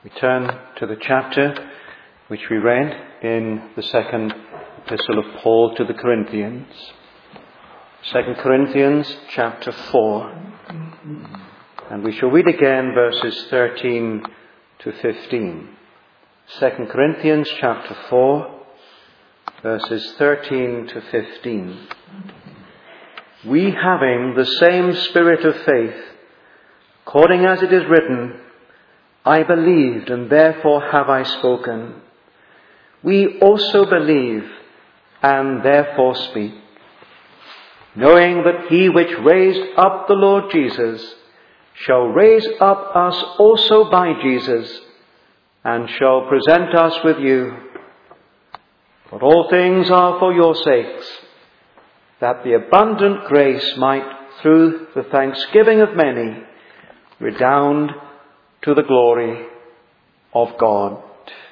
We turn to the chapter which we read in the second epistle of Paul to the Corinthians. 2 Corinthians chapter 4. And we shall read again verses 13 to 15. 2 Corinthians chapter 4, verses 13 to 15. We having the same spirit of faith, according as it is written, I believed, and therefore have I spoken. We also believe, and therefore speak, knowing that he which raised up the Lord Jesus shall raise up us also by Jesus, and shall present us with you. For all things are for your sakes, that the abundant grace might, through the thanksgiving of many, redound to the glory of God.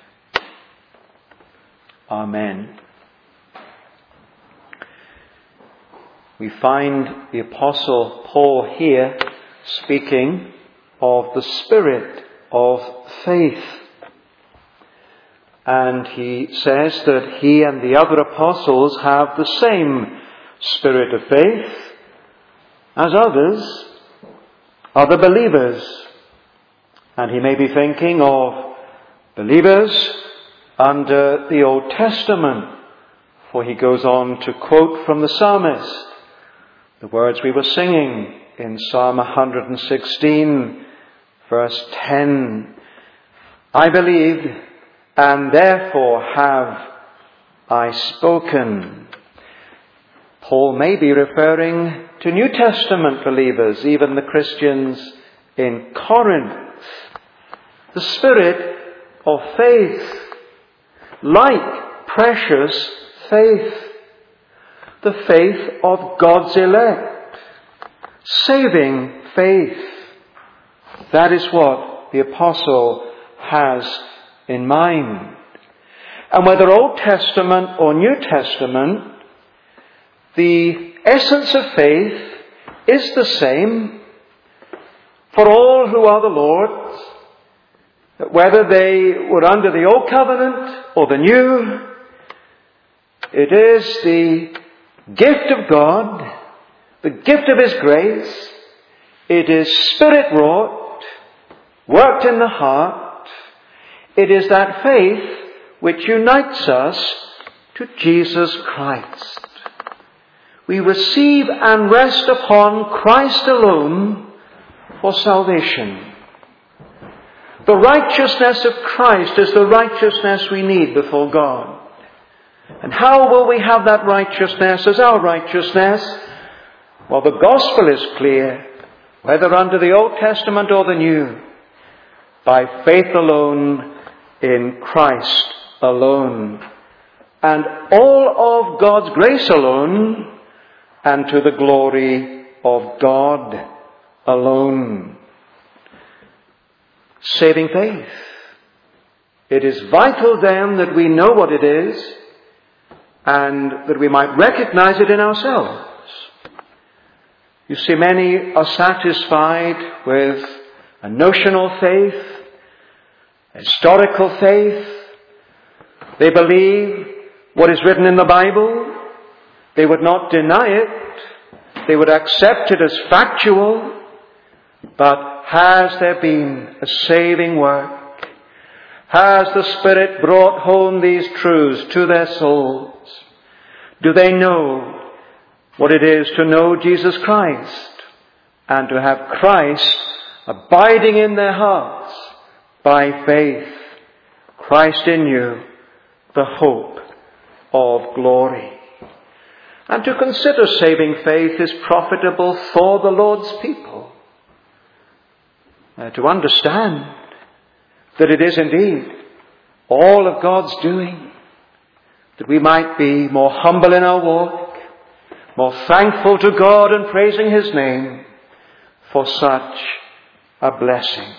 Amen. We find the Apostle Paul here speaking of the spirit of faith. And he says that he and the other apostles have the same spirit of faith as other believers. And he may be thinking of believers under the Old Testament, for he goes on to quote from the psalmist the words we were singing in Psalm 116, verse 10. I believed, and therefore have I spoken. Paul may be referring to New Testament believers, even the Christians in Corinth. The spirit of faith, like precious faith, the faith of God's elect, saving faith. That is what the apostle has in mind. And whether Old Testament or New Testament, the essence of faith is the same for all who are the Lord's. Whether they were under the Old Covenant or the New, it is the gift of God, the gift of His grace. It is Spirit-wrought, worked in the heart. It is that faith which unites us to Jesus Christ. We receive and rest upon Christ alone for salvation. The righteousness of Christ is the righteousness we need before God. And how will we have that righteousness as our righteousness? Well, the gospel is clear, whether under the Old Testament or the New, by faith alone, in Christ alone, and all of God's grace alone, and to the glory of God alone. Saving faith. It is vital then that we know what it is and that we might recognize it in ourselves. You see, many are satisfied with a notional faith, a historical faith. They believe what is written in the Bible. They would not deny it. They would accept it as factual. But has there been a saving work? Has the Spirit brought home these truths to their souls? Do they know what it is to know Jesus Christ and to have Christ abiding in their hearts by faith? Christ in you, the hope of glory. And to consider saving faith is profitable for the Lord's people. To understand that it is indeed all of God's doing, that we might be more humble in our walk, more thankful to God and praising His name for such a blessing.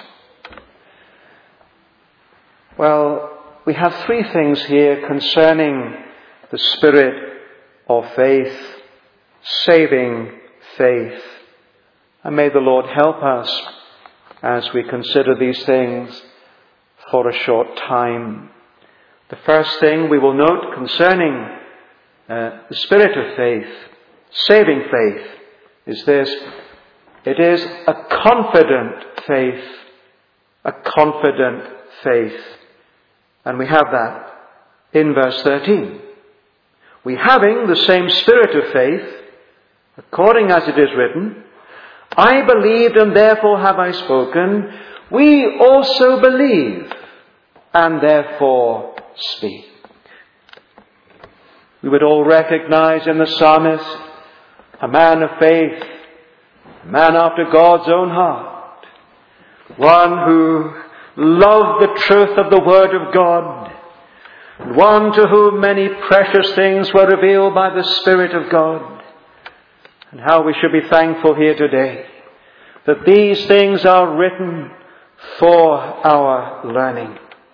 Well, we have three things here concerning the spirit of faith, saving faith. And may the Lord help us as we consider these things for a short time. The first thing we will note concerning the spirit of faith, saving faith, is this: it is a confident faith. A confident faith. And we have that in verse 13. We having the same spirit of faith, according as it is written, I believed and therefore have I spoken. We also believe and therefore speak. We would all recognize in the psalmist a man of faith, a man after God's own heart, one who loved the truth of the Word of God, one to whom many precious things were revealed by the Spirit of God. And how we should be thankful here today that these things are written for our learning.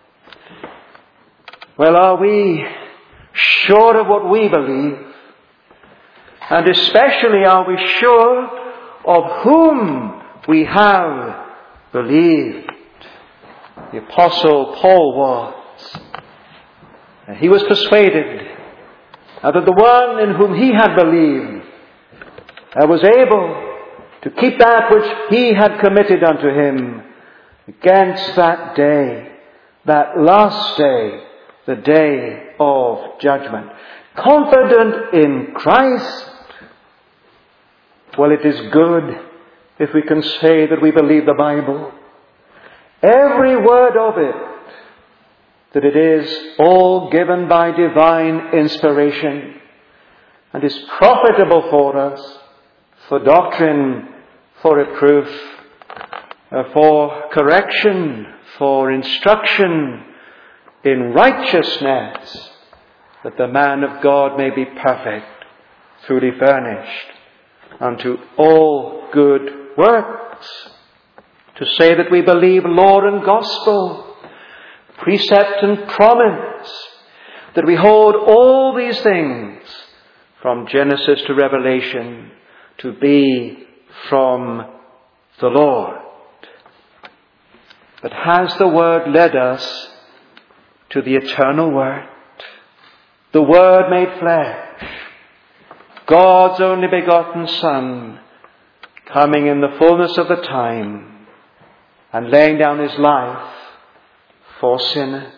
Well, are we sure of what we believe? And especially, are we sure of whom we have believed? The Apostle Paul was. He was persuaded that the one in whom he had believed was able to keep that which he had committed unto him against that day, that last day, the day of judgment. Confident in Christ. Well, it is good if we can say that we believe the Bible. Every word of it. That it is all given by divine inspiration and is profitable for us, for doctrine, for reproof, for correction, for instruction in righteousness, that the man of God may be perfect, truly furnished unto all good works. To say that we believe law and gospel, precept and promise, that we hold all these things from Genesis to Revelation to be from the Lord. But has the Word led us to the eternal Word? The Word made flesh, God's only begotten Son, coming in the fullness of the time and laying down His life for sinners.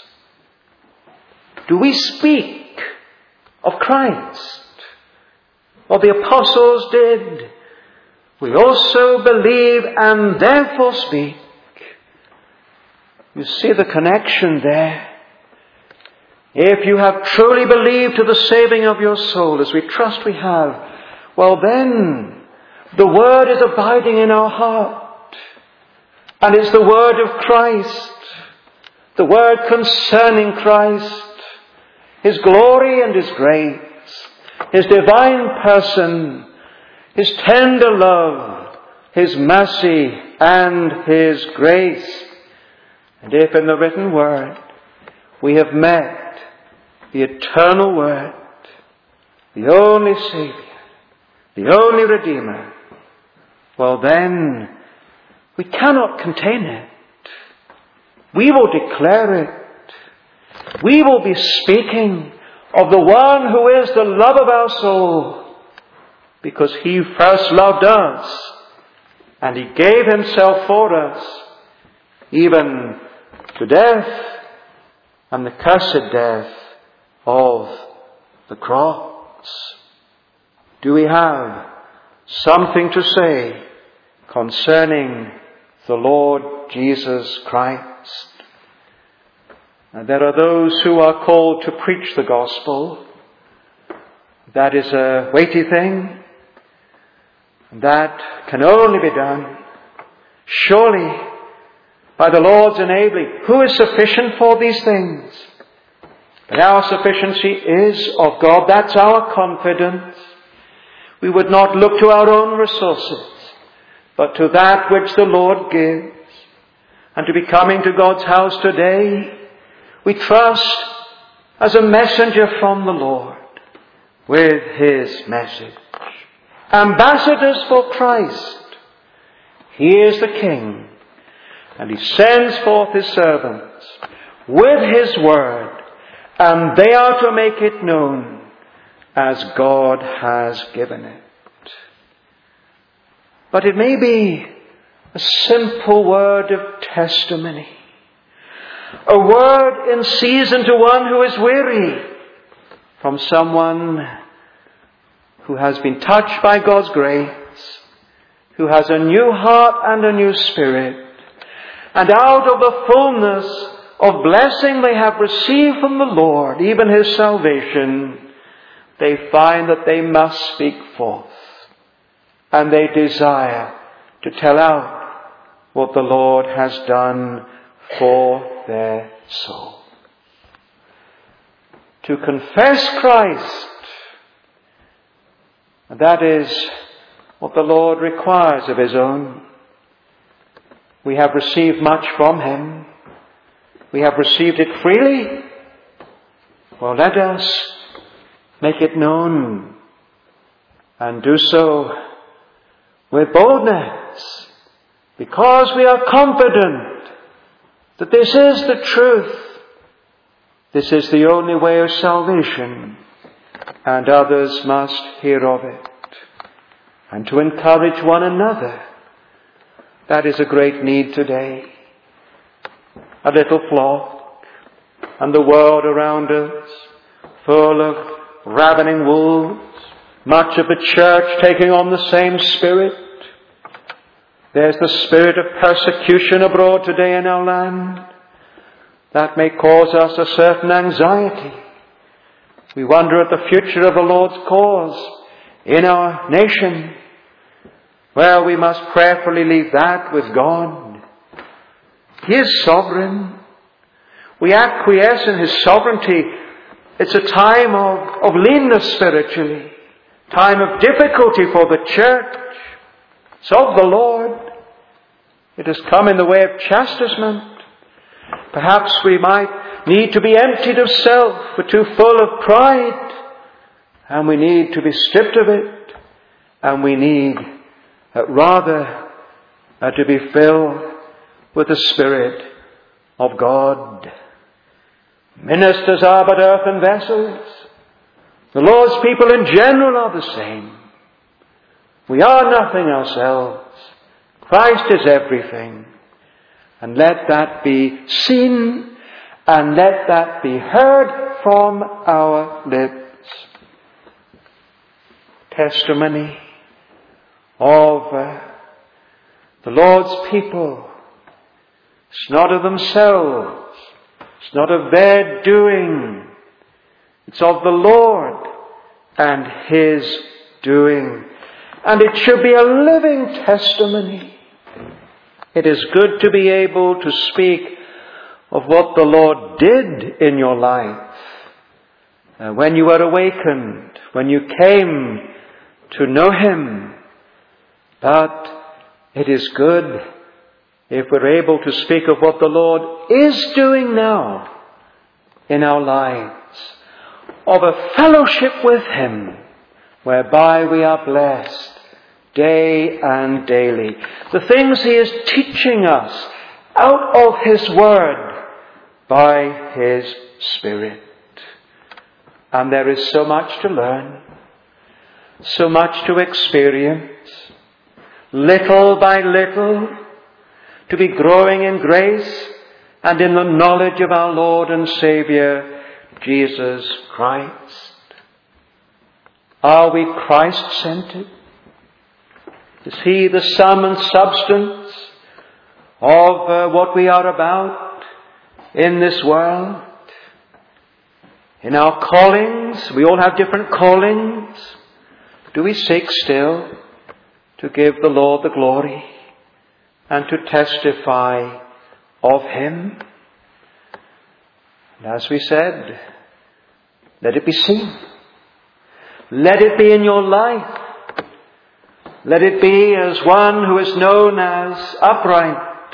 Do we speak of Christ? Well, the apostles did. We also believe and therefore speak. You see the connection there. If you have truly believed to the saving of your soul, as we trust we have, well then, the Word is abiding in our heart. And it's the Word of Christ. The Word concerning Christ, His glory and His grace, His divine person, His tender love, His mercy and His grace. And if in the written Word we have met the eternal Word, the only Saviour, the only Redeemer, well then, we cannot contain it. We will declare it. We will be speaking of the one who is the love of our soul, because He first loved us and He gave Himself for us, even to death and the cursed death of the cross. Do we have something to say concerning the Lord Jesus Christ? And there are those who are called to preach the gospel. That is a weighty thing. That can only be done, surely, by the Lord's enabling. Who is sufficient for these things? But our sufficiency is of God. That's our confidence. We would not look to our own resources, but to that which the Lord gives. And to be coming to God's house today, we trust as a messenger from the Lord with His message. Ambassadors for Christ. He is the King. And He sends forth His servants with His word, and they are to make it known as God has given it. But it may be a simple word of testimony, a word in season to one who is weary, from someone who has been touched by God's grace, who has a new heart and a new spirit, and out of the fullness of blessing they have received from the Lord, even His salvation, they find that they must speak forth. And they desire to tell out what the Lord has done for their soul. To confess Christ, that is what the Lord requires of His own. We have received much from Him. We have received it freely. Well, let us make it known, and do so with boldness, because we are confident that this is the truth. This is the only way of salvation, and others must hear of it. And to encourage one another, that is a great need today. A little flock, and the world around us, full of ravening wolves, much of the church taking on the same spirit. There's the spirit of persecution abroad today in our land. That may cause us a certain anxiety. We wonder at the future of the Lord's cause in our nation. Well, we must prayerfully leave that with God. He is sovereign. We acquiesce in His sovereignty. It's a time of leanness spiritually. Time of difficulty for the church. It's of the Lord. It has come in the way of chastisement. Perhaps we might need to be emptied of self. We're too full of pride. And we need to be stripped of it. And we need rather to be filled with the Spirit of God. Ministers are but earthen vessels. The Lord's people in general are the same. We are nothing ourselves. Christ is everything. And let that be seen, and let that be heard from our lips. Testimony of the Lord's people. It's not of themselves. It's not of their doing. It's of the Lord and His doing. And it should be a living testimony. It is good to be able to speak of what the Lord did in your life. When you were awakened, when you came to know Him. But it is good if we're able to speak of what the Lord is doing now in our lives. Of a fellowship with Him, whereby we are blessed day and daily. The things He is teaching us out of His Word by His Spirit. And there is so much to learn, so much to experience, little by little, to be growing in grace and in the knowledge of our Lord and Saviour, Jesus Christ. Are we Christ-centered? Is He the sum and substance of what we are about in this world? In our callings, we all have different callings. Do we seek still to give the Lord the glory and to testify of Him? And as we said, let it be seen. Let it be in your life. Let it be as one who is known as upright,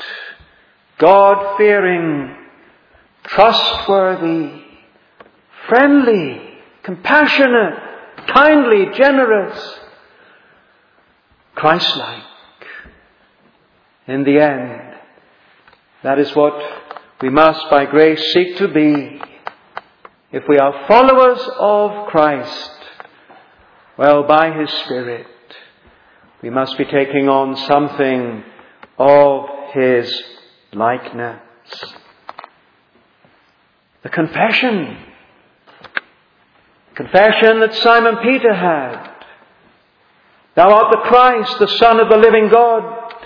God-fearing, trustworthy, friendly, compassionate, kindly, generous, Christ-like. In the end, That is what we must by grace seek to be. If we are followers of Christ, well, by His Spirit, we must be taking on something of His likeness. The confession that Simon Peter had. Thou art the Christ, the Son of the living God.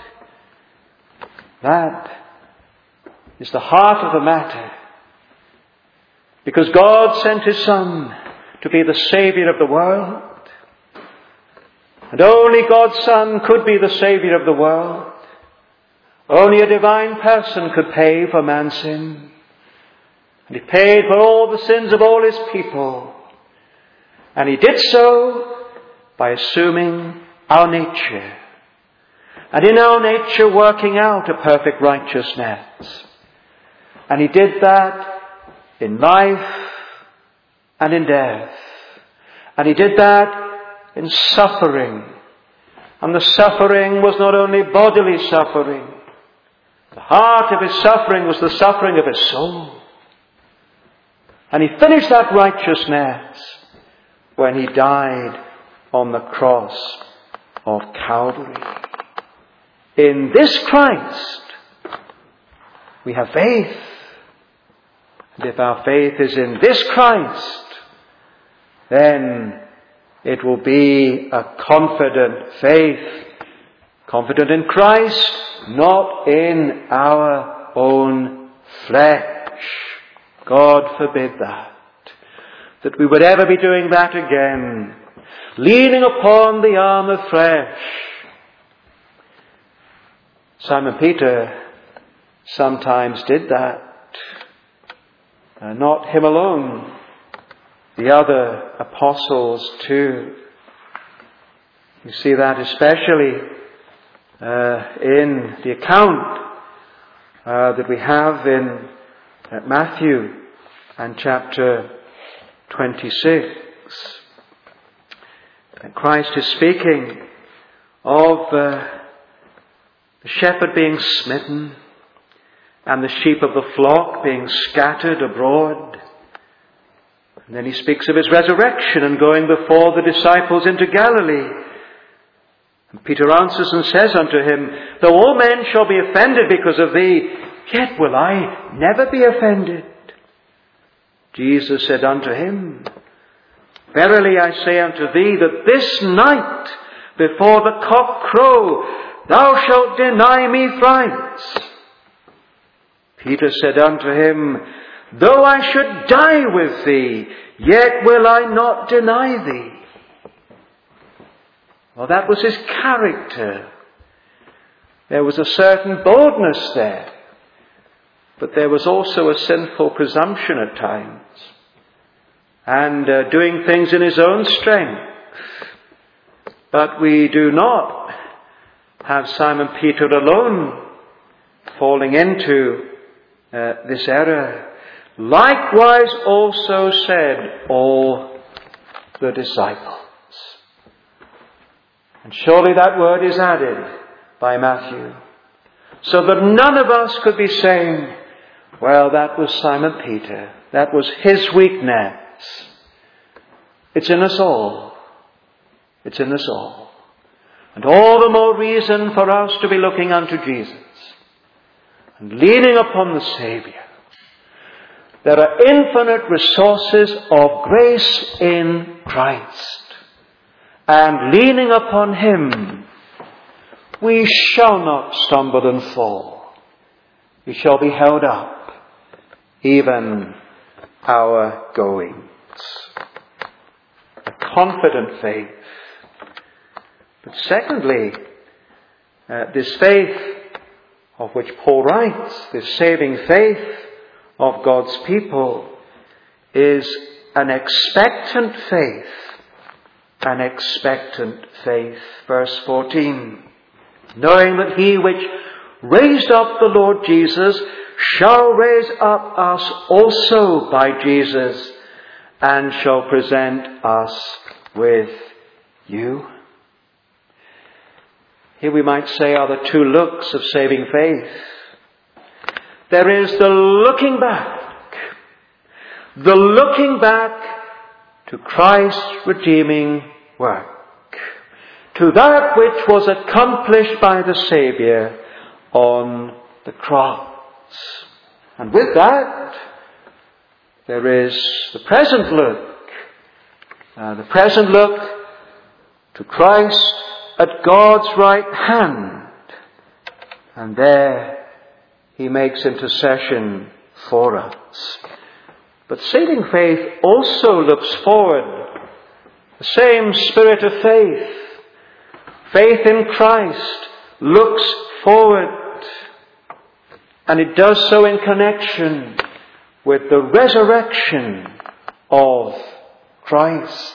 That is the heart of the matter. Because God sent His Son to be the Saviour of the world. And only God's Son could be the Saviour of the world. Only a divine person could pay for man's sin. And He paid for all the sins of all His people. And He did so by assuming our nature. And in our nature working out a perfect righteousness. And He did that in life and in death. And He did that in suffering. And the suffering was not only bodily suffering. The heart of His suffering was the suffering of His soul. And He finished that righteousness when He died on the cross of Calvary. In this Christ, we have faith. And if our faith is in this Christ, then it will be a confident faith. Confident in Christ, not in our own flesh. God forbid that we would ever be doing that again. Leaning upon the arm of flesh. Simon Peter sometimes did that. Not him alone. The other apostles too. You see that especially in the account that we have in Matthew and chapter 26. And Christ is speaking of the shepherd being smitten and the sheep of the flock being scattered abroad. And then He speaks of His resurrection and going before the disciples into Galilee. And Peter answers and says unto Him, Though all men shall be offended because of thee, yet will I never be offended. Jesus said unto him, Verily I say unto thee that this night before the cock crow thou shalt deny me thrice. Peter said unto him, Though I should die with thee, yet will I not deny thee. Well, that was his character. There was a certain boldness there. But there was also a sinful presumption at times. And doing things in his own strength. But we do not have Simon Peter alone falling into this error. Likewise also said all the disciples. And surely that word is added by Matthew. So that none of us could be saying, well, that was Simon Peter. That was his weakness. It's in us all. It's in us all. And all the more reason for us to be looking unto Jesus and leaning upon the Saviour. There are infinite resources of grace in Christ. And leaning upon Him, we shall not stumble and fall. We shall be held up, even our goings. A confident faith. But secondly, this faith of which Paul writes, this saving faith of God's people, is an expectant faith. An expectant faith. Verse 14. Knowing that He which raised up the Lord Jesus shall raise up us also by Jesus, and shall present us with you. Here we might say are the two looks of saving faith. there is the looking back to Christ's redeeming work, to that which was accomplished by the Saviour on the cross. And with that, there is the present look to Christ at God's right hand. And there he makes intercession for us. But saving faith also looks forward. The same spirit of faith in Christ, looks forward. And it does so in connection with the resurrection of Christ.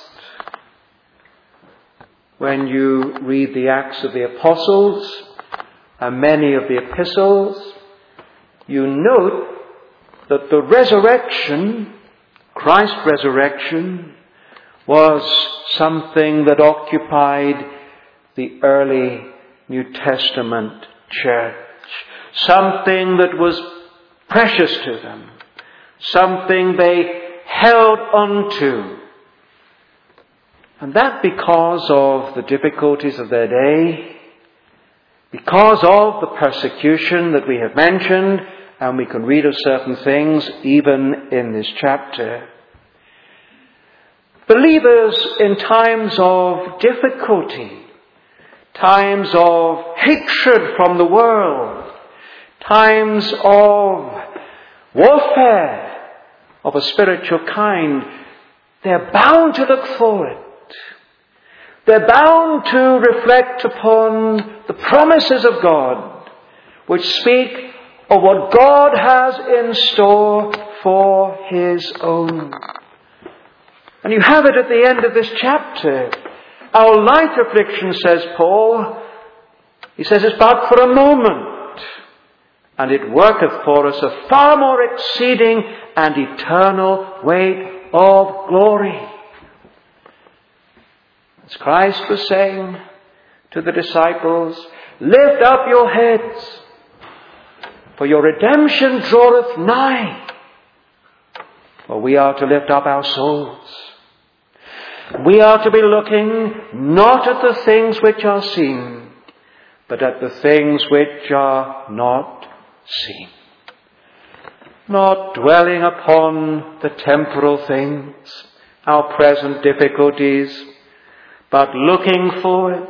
When you read the Acts of the Apostles and many of the epistles, you note that the resurrection, Christ's resurrection, was something that occupied the early New Testament church. Something that was precious to them. Something they held on to. And that because of the difficulties of their day, because of the persecution that we have mentioned, and we can read of certain things even in this chapter. Believers in times of difficulty, times of hatred from the world, times of warfare of a spiritual kind, they're bound to look forward. They're bound to reflect upon the promises of God, which speak of what God has in store for His own. And you have it at the end of this chapter. Our light affliction, says Paul, he says, it's but for a moment, and it worketh for us a far more exceeding and eternal weight of glory. As Christ was saying to the disciples, lift up your heads, for your redemption draweth nigh. For we are to lift up our souls. We are to be looking not at the things which are seen, but at the things which are not seen. Not dwelling upon the temporal things, our present difficulties, but looking forward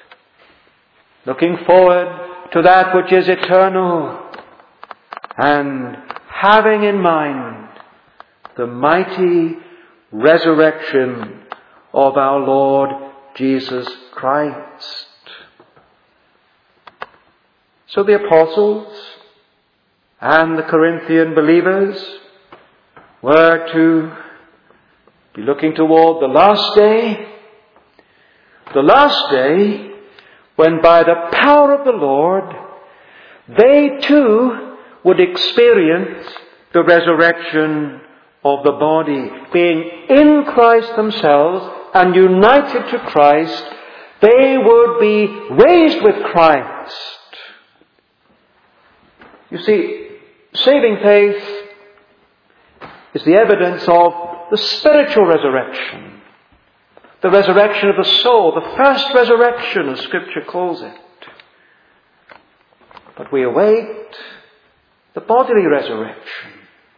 to that which is eternal, and having in mind the mighty resurrection of our Lord Jesus Christ. So the apostles and the Corinthian believers were to be looking toward the last day when by the power of the Lord they too would experience the resurrection of the body. Being in Christ themselves and united to Christ, they would be raised with Christ. You see, saving faith is the evidence of the spiritual resurrection. The resurrection of the soul, the first resurrection, as Scripture calls it. But we await the bodily resurrection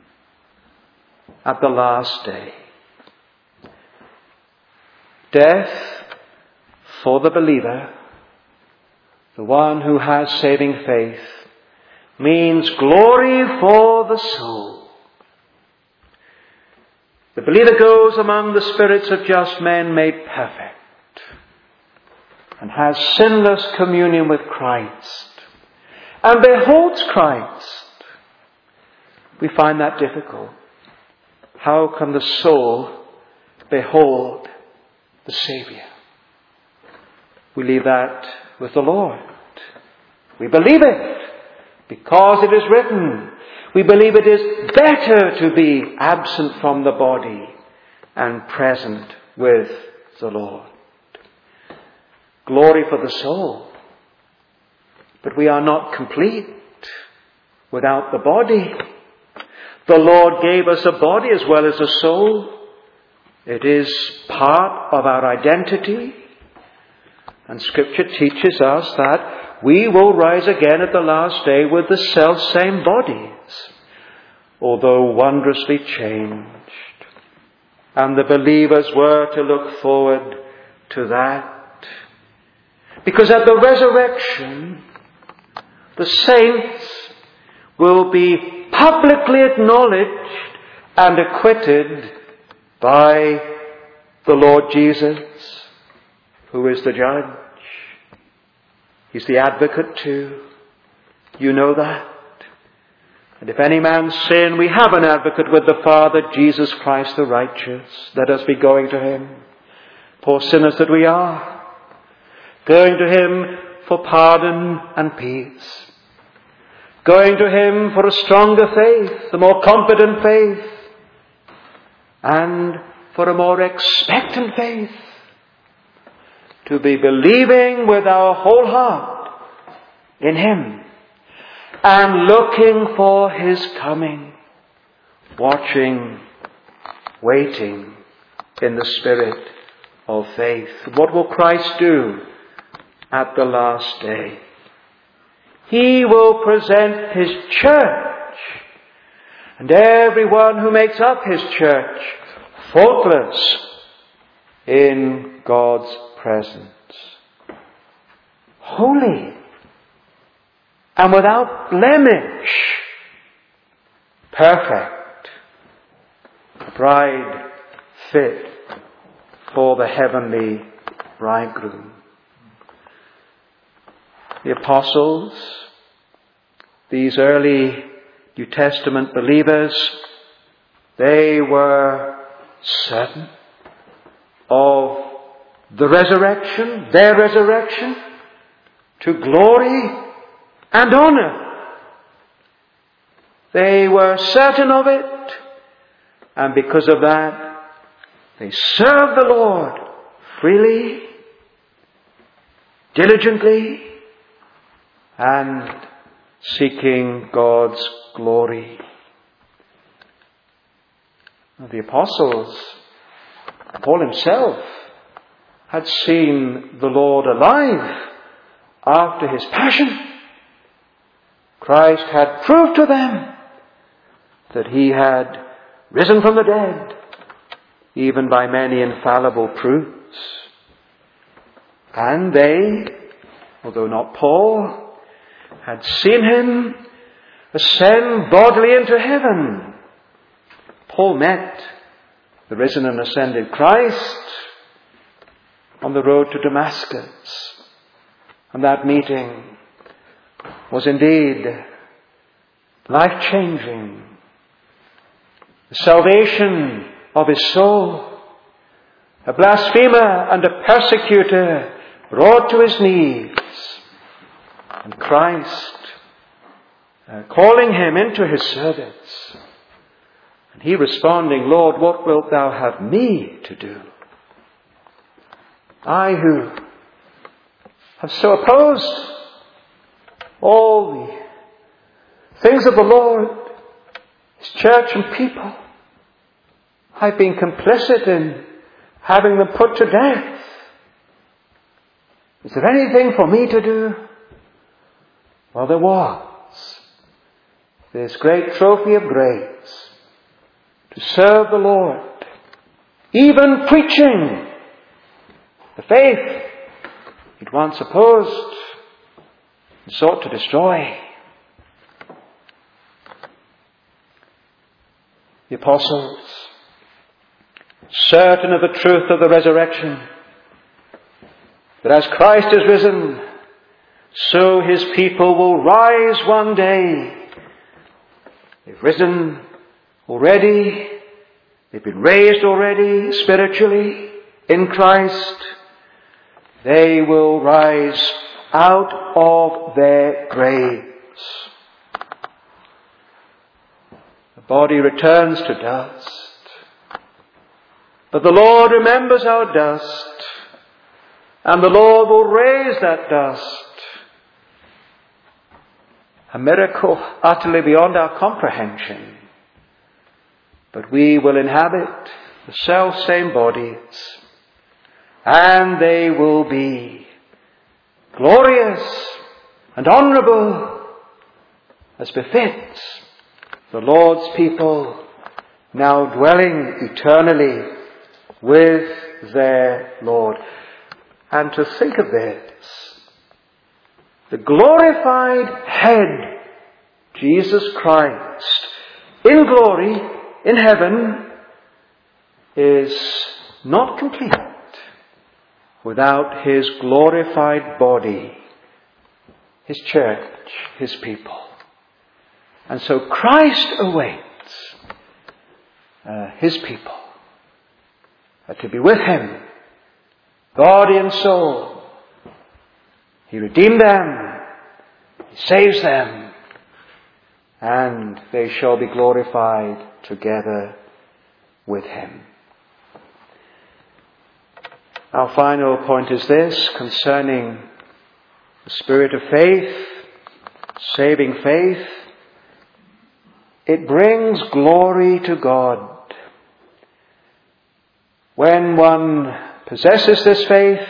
at the last day. Death for the believer, the one who has saving faith, means glory for the soul. The believer goes among the spirits of just men made perfect and has sinless communion with Christ and beholds Christ. We find that difficult. How can the soul behold the Saviour? We leave that with the Lord. We believe it because it is written. We believe it is better to be absent from the body and present with the Lord. Glory for the soul. But we are not complete without the body. The Lord gave us a body as well as a soul. It is part of our identity. And Scripture teaches us that we will rise again at the last day with the self-same bodies, although wondrously changed. And the believers were to look forward to that. Because at the resurrection, the saints will be publicly acknowledged and acquitted by the Lord Jesus, who is the judge. He's the advocate too. You know that. And if any man sin, we have an advocate with the Father, Jesus Christ the righteous. Let us be going to him, poor sinners that we are, going to him for pardon and peace, going to him for a stronger faith, a more confident faith, and for a more expectant faith, to be believing with our whole heart in him and looking for his coming, watching, waiting in the spirit of faith. What will Christ do at the last day? He will present his church and everyone who makes up his church faultless in God's presence, holy and without blemish, perfect, a bride fit for the heavenly bridegroom. The apostles, these early New Testament believers, they were certain of the resurrection, their resurrection, to glory and honor. They were certain of it, and because of that, they served the Lord freely, diligently, and seeking God's glory. The apostles, Paul himself, had seen the Lord alive after his passion. Christ had proved to them that he had risen from the dead, even by many infallible proofs. And they, although not Paul, had seen him ascend bodily into heaven. Paul met the risen and ascended Christ on the road to Damascus. And that meeting was indeed life-changing. The salvation of his soul. A blasphemer and a persecutor brought to his knees. And Christ calling him into his service. And he responding, Lord, what wilt thou have me to do? I who have so opposed all the things of the Lord, his church and people. I've been complicit in having them put to death. Is there anything for me to do? Well, there was. This great trophy of grace to serve the Lord, even preaching the faith he'd once opposed and sought to destroy. The apostles, certain of the truth of the resurrection, that as Christ is risen, so his people will rise one day. They've risen already. They've been raised already spiritually in Christ. They will rise out of their graves. The body returns to dust. But the Lord remembers our dust. And the Lord will raise that dust. a miracle utterly beyond our comprehension. But we will inhabit the self-same bodies, and they will be glorious and honourable as befits the Lord's people now dwelling eternally with their Lord. And to think of this, the glorified head, Jesus Christ, in glory, in heaven, is not complete without his glorified body, his church, his people. And so Christ awaits his people to be with him, body and soul. He redeemed them, he saves them, and they shall be glorified together with him. Our final point is this, concerning the spirit of faith, saving faith. It brings glory to God. When one possesses this faith,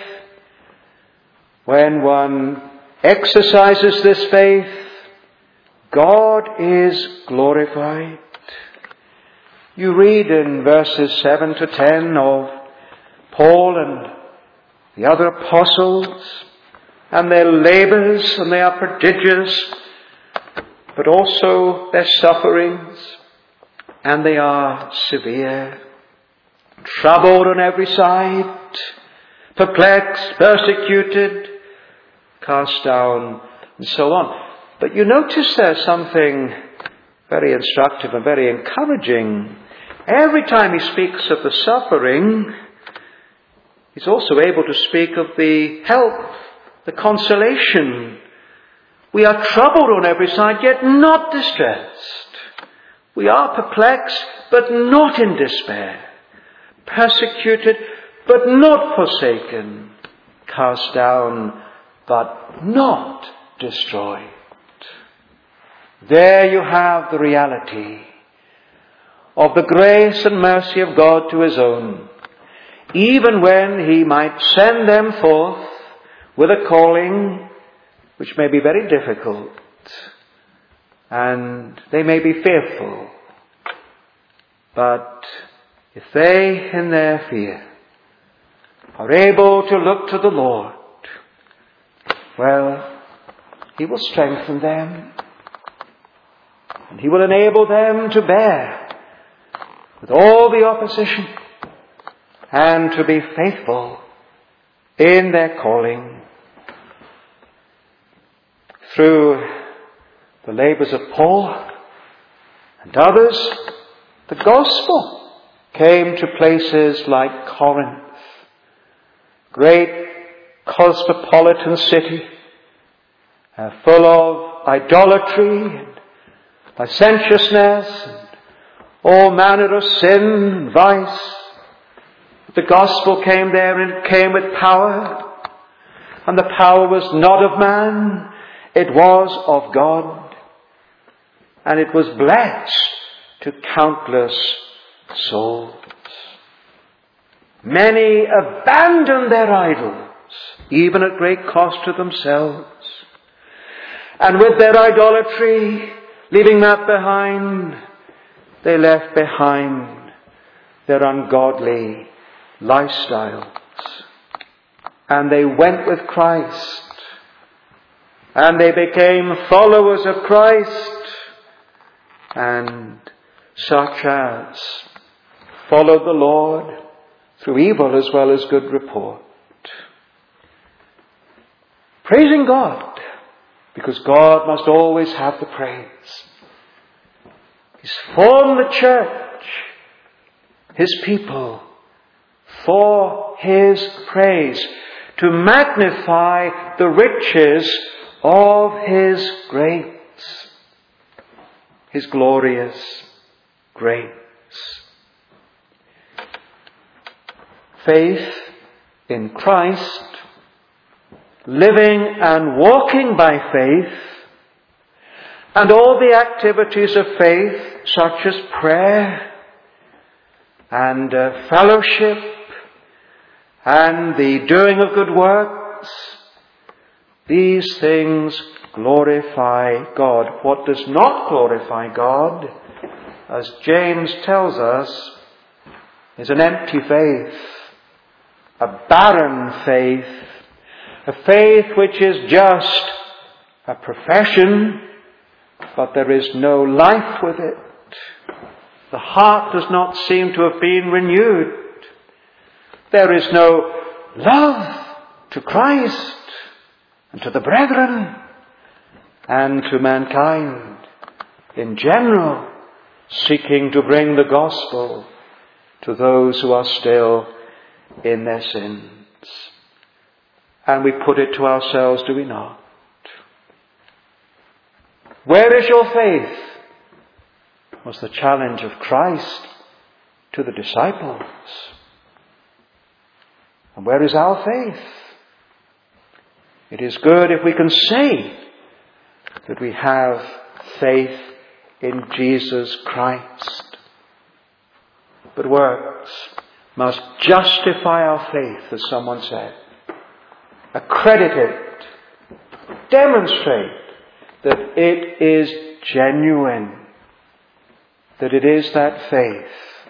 when one exercises this faith, God is glorified. You read in verses 7 to 10 of Paul and the other apostles, and their labours, and they are prodigious, but also their sufferings, and they are severe. Troubled on every side, perplexed, persecuted, cast down, and so on. But you notice there's something very instructive and very encouraging. Every time he speaks of the suffering, he's also able to speak of the help, the consolation. We are troubled on every side, yet not distressed. We are perplexed, but not in despair. Persecuted, but not forsaken. Cast down, but not destroyed. There you have the reality of the grace and mercy of God to his own, even when he might send them forth with a calling which may be very difficult, and they may be fearful. But if they, in their fear, are able to look to the Lord, well, he will strengthen them, and he will enable them to bear with all the opposition and to be faithful in their calling. Through the labours of Paul and others, the gospel came to places like Corinth, great cosmopolitan city, full of idolatry and licentiousness and all manner of sin and vice. The gospel came there, and it came with power, and the power was not of man, it was of God, and it was blessed to countless souls. Many abandoned their idols, even at great cost to themselves, and with their idolatry, leaving that behind, they left behind their ungodly lifestyles. And they went with Christ, and they became followers of Christ, and such as followed the Lord through evil as well as good report. Praising God, because God must always have the praise. He's formed the church, his people, for his praise, to magnify the riches of his grace, his glorious grace. Faith in Christ, living and walking by faith, And all the activities of faith, such as prayer and fellowship and the doing of good works, these things glorify God. What does not glorify God, as James tells us, is an empty faith, a barren faith, a faith which is just a profession, but there is no life with it. The heart does not seem to have been renewed. There is no love to Christ and to the brethren and to mankind in general, seeking to bring the gospel to those who are still in their sins. And we put it to ourselves, do we not? Where is your faith? Was the challenge of Christ to the disciples. And where is our faith? It is good if we can say that we have faith in Jesus Christ. But works must justify our faith, as someone said. Accredit it. Demonstrate that it is genuine. That it is that faith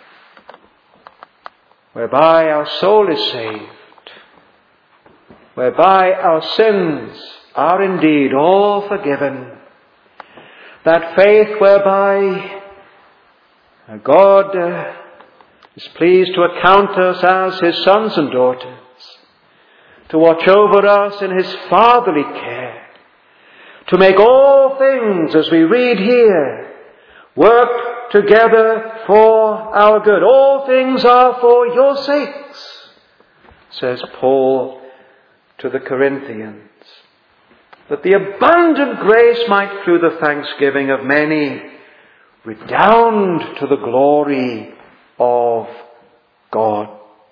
whereby our soul is saved, whereby our sins are indeed all forgiven. That faith whereby God is pleased to account us as His sons and daughters, to watch over us in His fatherly care, to make all things, as we read here, work together for our good. All things are for your sakes, says Paul to the Corinthians, that the abundant grace might through the thanksgiving of many redound to the glory of God.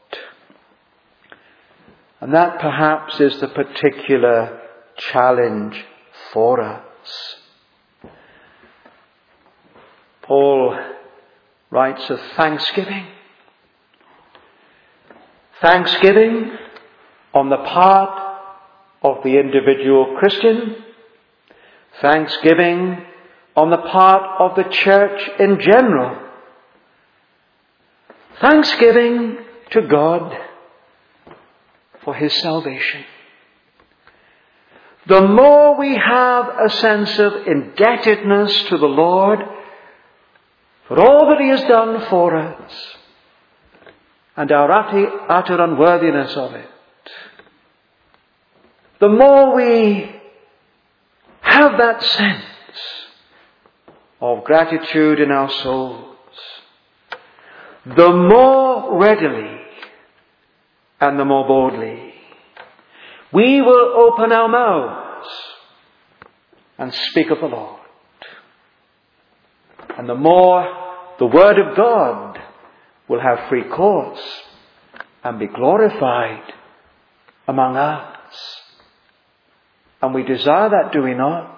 And that perhaps is the particular challenge for us. Paul writes of thanksgiving. Thanksgiving on the part of the individual Christian. Thanksgiving on the part of the church in general. Thanksgiving to God for His salvation. The more we have a sense of indebtedness to the Lord for all that He has done for us and our utter unworthiness of it, the more we have that sense of gratitude in our souls, the more readily and the more boldly we will open our mouths and speak of the Lord. And the more the Word of God will have free course and be glorified among us. And we desire that, do we not?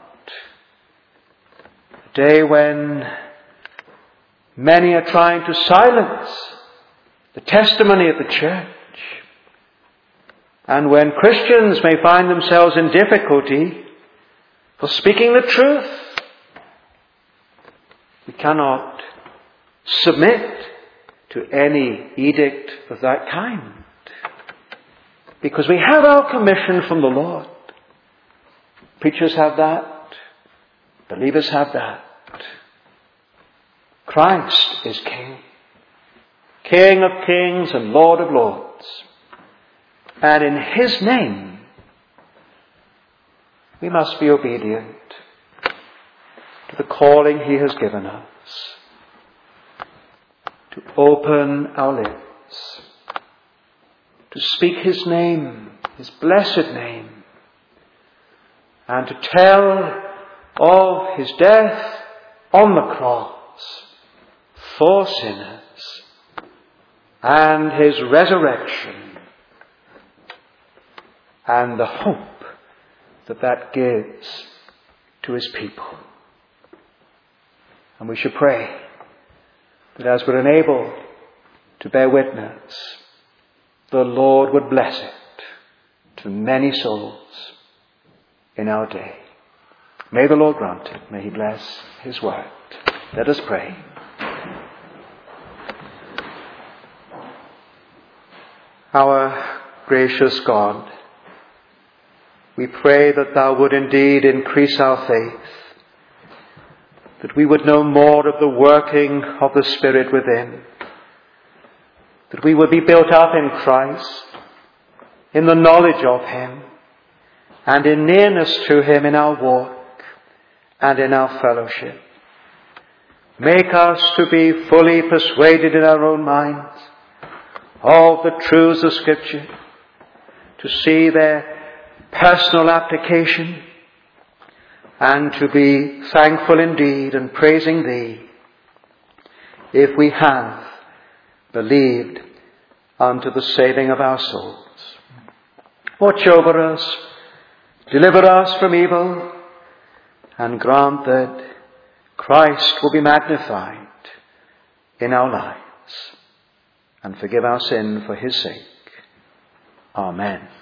A day when many are trying to silence the testimony of the church. And when Christians may find themselves in difficulty for speaking the truth, we cannot submit to any edict of that kind. Because we have our commission from the Lord. Preachers have that. Believers have that. Christ is King. King of kings and Lord of lords. And in His name, we must be obedient to the calling He has given us. To open our lips. To speak His name, His blessed name. And to tell of His death on the cross for sinners. And His resurrection. And the hope that that gives to His people. And we should pray that as we're enabled to bear witness, the Lord would bless it to many souls in our day. May the Lord grant it. May He bless His word. Let us pray. Our gracious God, we pray that Thou would indeed increase our faith, that we would know more of the working of the Spirit within, that we would be built up in Christ, in the knowledge of Him, and in nearness to Him in our walk and in our fellowship. Make us to be fully persuaded in our own minds of the truths of Scripture, to see their personal application, and to be thankful indeed and praising Thee if we have believed unto the saving of our souls. Watch over us, deliver us from evil, and grant that Christ will be magnified in our lives, and forgive our sin for His sake. Amen.